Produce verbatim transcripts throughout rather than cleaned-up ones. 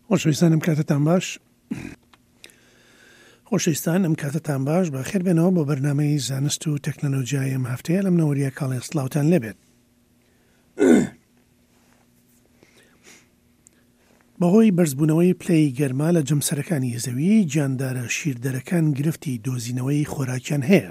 خۆشەویستانم کاتتان باش خۆشەویستان ئەم کاتتان باش بە خێر بێنەوە بۆ بەرنامەی زانست و تەکنۆلۆژیای ئەم هەفتەیە لەم نەوەریە کاڵێ سڵاوتان لێبێت. بەهۆی بەرزبوونەوەی پلەی گەرما لە جەمسەرەکانی زەوی گیاندارە شیردەرەکان گرفتی دۆزینەوەی خۆراکیان هەیە.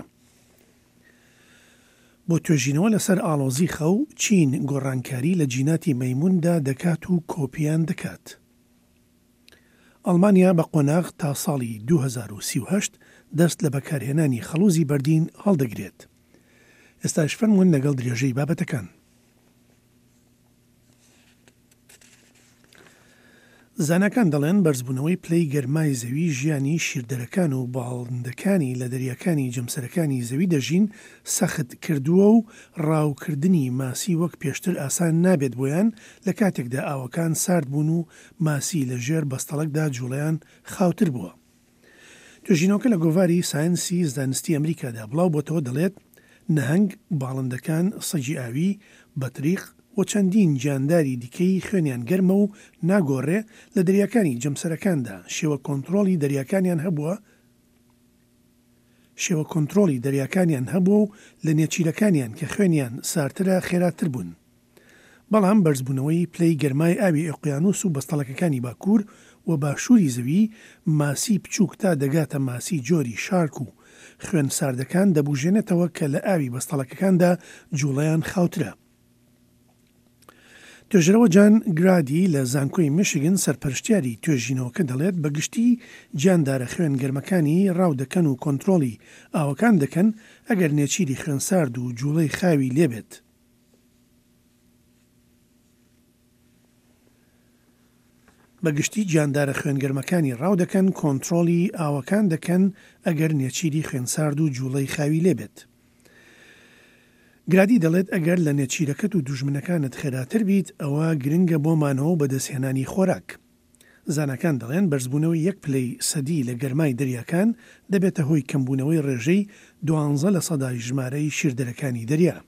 بۆ توێژینەوە لەسەر ئاڵۆزی خەو چین گۆڕانکاری لە جیناتی مەیموندا دەکات و کۆپیان دەکات. ئەڵمانیا بە قۆناغ تا ساڵی دوو هەزار و سی و هەشت دەست لە بەکارهێنانی خەڵوزی بەردین هەڵدەگرێت. ئێستاش فەرموون لەگەڵ درێژەی بابەتەکان. زاناکان دەڵێن بەرزبوونەوەی پلەی گەرمای زەوی ژیانی شیردەرەکان و باڵندەکانی لە دەریاکانی جەمسەرەکانی زەوی دەژین سەخت کردووە و ڕاوکردنی ماسی وەک پێشتر ئاسان نابێت بۆیان لە کاتێکدا ئاوەکان سارد بوون و ماسی لە ژێر بەستەڵەکدا جوڵەیان خاوتر بووە. توێژینەوەکە لە گۆڤاری ساینسی زانستی ئەمریکادا بڵاو بۆتەوە دەڵێت نەهەنگ باڵندەکان سەگی ئاوی بەتریق و چەندین گیانداری دیکەی خوێنیان گەرمە و ناگۆڕێ لە دەریاکانی جەمسەرەکاندا شێوە کۆنتڕۆڵی دەریاکانیان هەبووە شێوە کۆنتڕۆڵی دەریاکانیان هەبوو و لە نێچیرەکانیان کە خوێنیان سارترە خێراتر بوون. بەڵام بەرزبوونەوەی پلەی گەرمای ئاوی ئۆقیانوس و بەستەڵەکەکانی باکوور و باشووری زەوی ماسی بچووک تا دەگاتە ماسی جۆری شارک و خوێن ساردەکان دەبوژێنێتەوە کە لە ئاوی بەستەڵەکەکاندا جوڵەیان خاوترە. توێژرەوە جان گرادی لە زانکۆی میشیگن سەرپەرشتیاری توێژینەوەکە دەڵێت بەگشتی گیاندارە خوێن گەرمەکانی ڕاو دەکەن و کۆنتڕۆڵی ئاوەکان دەکەن ئەگەر نێچیری خوێنسارد و جوڵەی خاوی لێبێت. بەگشتی گیاندارە خوێنگەرمەکانی ڕاو دەکەن کۆنتڕۆڵی ئاوەکان دەکەن ئەگەر نێچیری خوێنسارد و جوڵەی خاوی لێبێت. گرادی دەڵێت ئەگەر لە نێچیرەکەت و دوژمنەکانت خێراتر بیت ئەوە گرنگە بۆمانەوە بەدەستهێنانی خۆراک. زانەکان دەڵێن بەرزبوونەوەی یەک پلەی سەدی لە گەرمای دەریاکان دەبێتە هۆی کەمبوونەوەی ڕێژەی دوانزە لە سەدای ژمارەی شیردەرەکانی دەریا.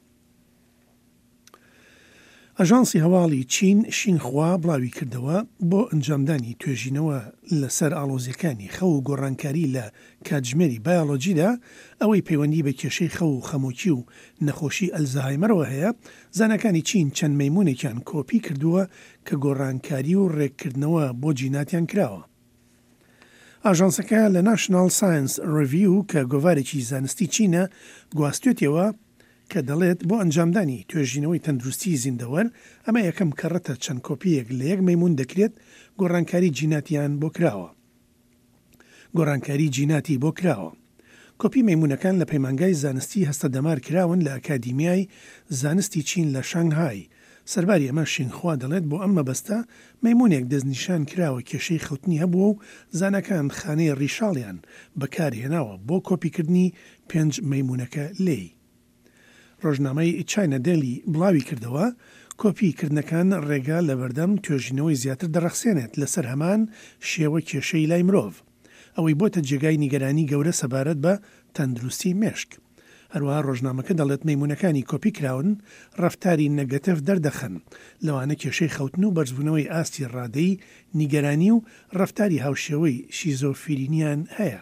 ئەژانسی هەواڵی چین شینخوا بڵاوی کردەوە بۆ ئەنجامدانی توێژینەوە لەسەر ئاڵۆزیەکانی خەو و گۆڕانکاری لە کاتژمێری بایۆلۆجیدا ئەوەی پەیوەندی بە کێشەی خەو و خەمۆکی و نەخۆشی ئەلزایمەرەوە هەیە. زانەکانی چین چەند مەیمونێکیان کۆپی کردووە کە گۆڕانکاری و ڕێککردنەوە بۆ جیناتیان کراوە. ئاژانسەکە لە ناشنال ساینس ڕڤیو کە گۆڤارێکی زانستی چینە گواستوێتەوە کە دەڵێت بۆ ئەنجامدانی توێژینەوەی تەندروستی زیندەوەر ئەمە یەکەم کەڕەتە چەند کۆپیەک لە یەک مەیمون دەکرێت گۆڕانکاری جیناتیان بۆ کراوە. گۆڕانکاری جیناتی بۆ کراوە. کۆپی مەیمونەکان لە پەیمانگای زانستی هەستە دەمار کراون لە ئەکادیمیای زانستی چین لە شانگهای. سەرباری ئەمە شینخوا دەڵێت بۆ ئەم مەبەستە مەیمونێک دەستنیشان کراوە کێشەی خەوتنی هەبووە و زانەکان خانەی ڕیشاڵیان بەکارهێناوە بۆ کۆپیکردنی پێنج مەیمونەکە لێی. ڕۆژنامەی چاینا دێلی بڵاوی کردەوە کۆپیکردنەکان ڕێگا لە بەردەم توێژینەوەی زیاتر دەڕەخسێنێت لەسەر هەمان شێوە کێشەی لای مرۆڤ. ئەوەی بۆتە جێگای نیگەرانی گەورە سەبارەت بە تەندروستی مێشک. هەروەها ڕۆژنامەکە دەڵێت مەیمونەکانی کۆپی کراون ڕەفتاری نەگەتیڤ دەردەخەن لەوانە کێشەی خەوتن و بەرزبوونەوەی ئاستی ڕادەی نیگەرانی و ڕەفتاری هاوشێوەی شیزۆفرینیان هەیە.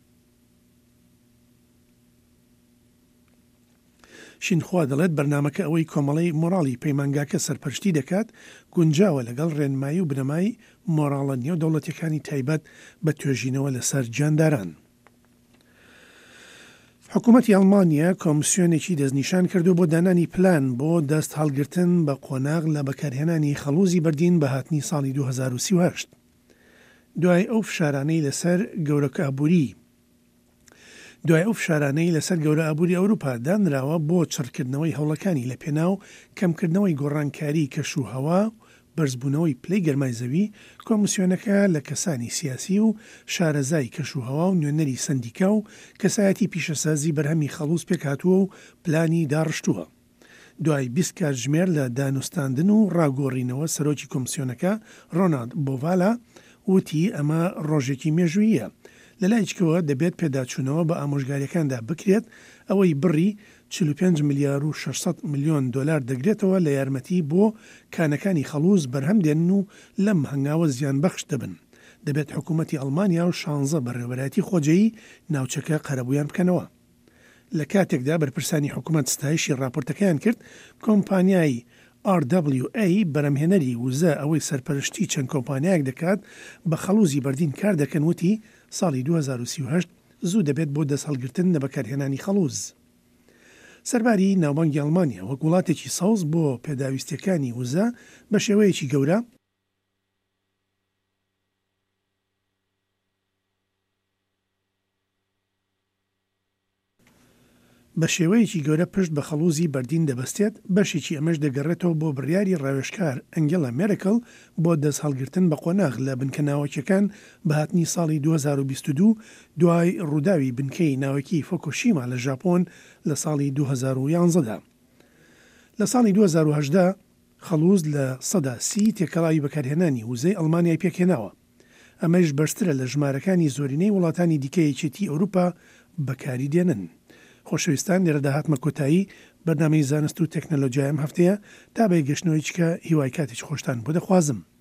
شینخوا دەڵێت بەرنامەکە ئەوەی کۆمەڵەی مۆراڵی پەیمانگاکە سەرپەرشتی دەکات گونجاوە لەگەڵ ڕێنمایی و بنەمای مۆراڵە نێو دەوڵەتیەکانی تایبەت بە توێژینەوە لەسەر گیانداران. حکوومەتی ئەڵمانیا کۆمسیۆنێکی دەستنیشان کردو بۆ دانانی پلان بۆ دەست هەڵگرتن بە قۆناغ لە بەکارهێنانی خەڵوزی بەردین بە هاتنی ساڵی دوو هەزار و سی و هەشت. دوای ئەو فشارانەی لەسەر گەورەکە ئابووری دوای ئەو فشارانەی لەسەر گەورە ئابووری ئەوروپا دانراوە بۆ چڕکردنەوەی هەوڵەکانی لە پێناو کەمکردنەوەی گۆڕانکاری کەشوهەوا بەرزبوونەوەی پلەی گەرمای زەوی کۆمسیۆنەکە لە کەسانی سیاسی و شارەزای کەشوهەوا و نوێنەری سندیکا و کەسایەتی پیشەسازی بەرهەمی خەڵوز پێکهاتووە و پلانی داڕشتووە. دوای بیست کاتژمێر لە دانوستاندن و ڕاگۆڕینەوە سەرۆکی کۆمسیۆنەکە ڕۆنالد بۆڤالا وتی ئەمە ڕۆژێکی مێژوویە. لە لایچکەوە دەبێت پێداچوونەوە بە ئامۆژگاریەکاندا بکرێت ئەوەی بڕی چل و پێنج ملیار و شەشسەد ملیۆن دۆلار دەگرێتەوە لە یارمەتی بۆ کانەکانی خەڵوز بەرهەم دێنن و لەم هەنگاوە زیان بەخش دەبن. دەبێت حکوومەتی ئەڵمانیا و شانزە بەڕێوەبەتی خۆجەیی ناوچەکە قەرەبوویان بکەنەوە. لە کاتێکدا بەرپرسانی حکوومەت ستایشی راپۆرتەکەیان کرد کۆمپانیای ئار دبلیو ئەی بەرەمهێنەری وزە ئەوەی سەرپەرشتی چەند کۆمپانیایەک دەکات بە خەڵوزی بەردین کار دەکەن وتی ساڵی دوو هەزار و سی و هەشت زوو دەبێت بۆ دەسەڵگرتن لە بەکارهێنانی خەڵوز. سەرباری ناوبانگی ئەڵمانیا وەک وڵاتێکی سەوز بۆ پێداویستیەکانی وزە بە شێوەیەکی گەورە بە شێوەیەکی گەورە پشت بە خەڵوزی بەردین دەبەستێت. بەشێکی ئەمەش دەگەڕێتەوە بۆ بڕیاری ڕاوێژکار ئەنگێلا مێرکل بۆ دەست هەڵگرتن بە قۆناغ لە بنکەناوەکیەکان بە هاتنی ساڵی دوو هەزار و بیست و دوو دوای ڕووداوی بنکەی ناوەکی فوکوشیما لە ژاپۆن لە ساڵی دوو هەزار و یانزەدا. لە ساڵی دوو هەزار و هەژدا خەڵوز لە سەدا سی تێکەڵاوی بەکارهێنانی وزەی ئەڵمانیای پێکهێناوە. ئەمەش بەرزترە لە ژمارەکانی زۆرینەی وڵاتانی دیکە یەکێتی ئەوروپا بەکاری دێنن. خۆشەویستان لێرە داهاتمە کۆتایی بەرنامەی زانست و تەکنەلۆجیای ئەم هەفتەیە تا بە گەشتنەوەی چکە هیوای کاتێک خۆشتان بۆ دەخوازم.